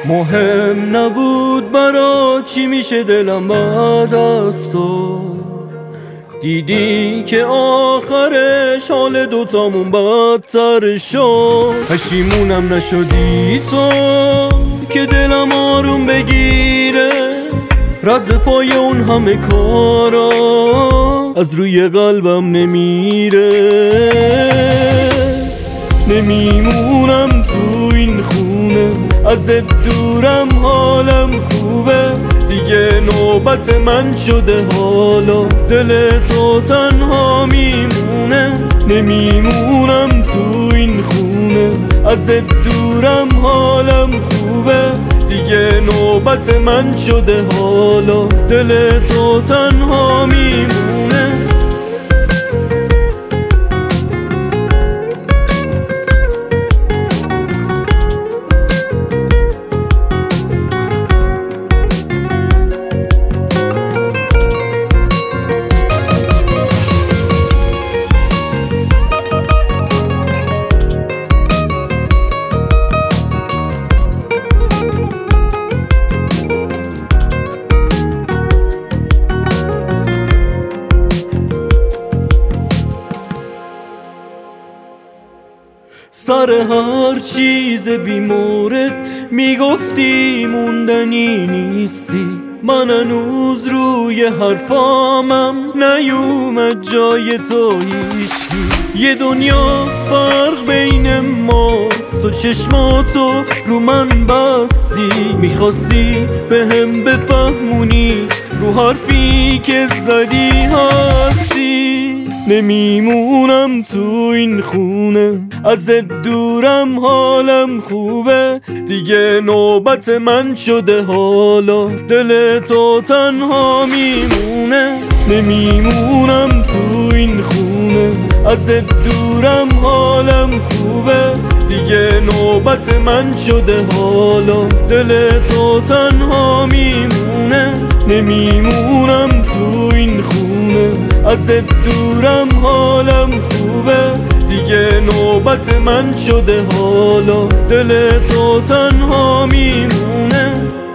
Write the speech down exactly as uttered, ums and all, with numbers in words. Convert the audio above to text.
مهم نبود برا چی میشه دلم بعد از تو. دیدی که آخرش حال دوتامون بدتر شد. پشیمونم نشدی تو که دلم آروم بگیره. رد پای اون همه کارا از روی قلبم نمیره. نمیمونم تو این خونه، ازت دورم حالم خوبه. دیگه نوبت من شده حالا دل تو تنها میمونه. نمیمونم تو این خونه، ازت دورم حالم خوبه. دیگه نوبت من شده حالا دل تو تنها میمونه. سر هر چیز بی مورد میگفتی موندنی نیستی. من هنوز روی حرفامم نیومد جای تو هیچکی. یه دنیا فرق بین ماست، تو چشماتو رو من بستی. میخواستی به هم بفهمونی رو حرفی که زدی هستی. نمیمونم تو این خونه، ازت دورم حالم خوبه. دیگه نوبت من شده حالا دل تو تنها میمونه. نمیمونم تو این خونه، ازت دورم حالم خوبه. دیگه نوبت من شده حالا دل تو تنها میمونه. نمیمونم تو این خونه، ازت دورم حالم خوبه. دیگه نوبت من شده حالا دل تو تنها میمونه.